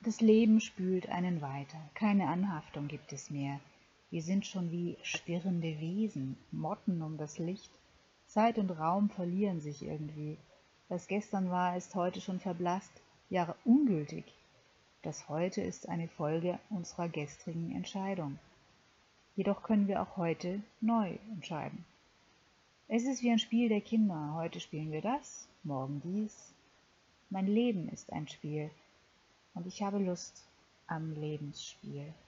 Das Leben spült einen weiter, keine Anhaftung gibt es mehr. Wir sind schon wie schwirrende Wesen, Motten um das Licht. Zeit und Raum verlieren sich irgendwie. Was gestern war, ist heute schon verblasst, ja ungültig. Das Heute ist eine Folge unserer gestrigen Entscheidung. Jedoch können wir auch heute neu entscheiden. Es ist wie ein Spiel der Kinder. Heute spielen wir das, morgen dies. Mein Leben ist ein Spiel und ich habe Lust am Lebensspiel.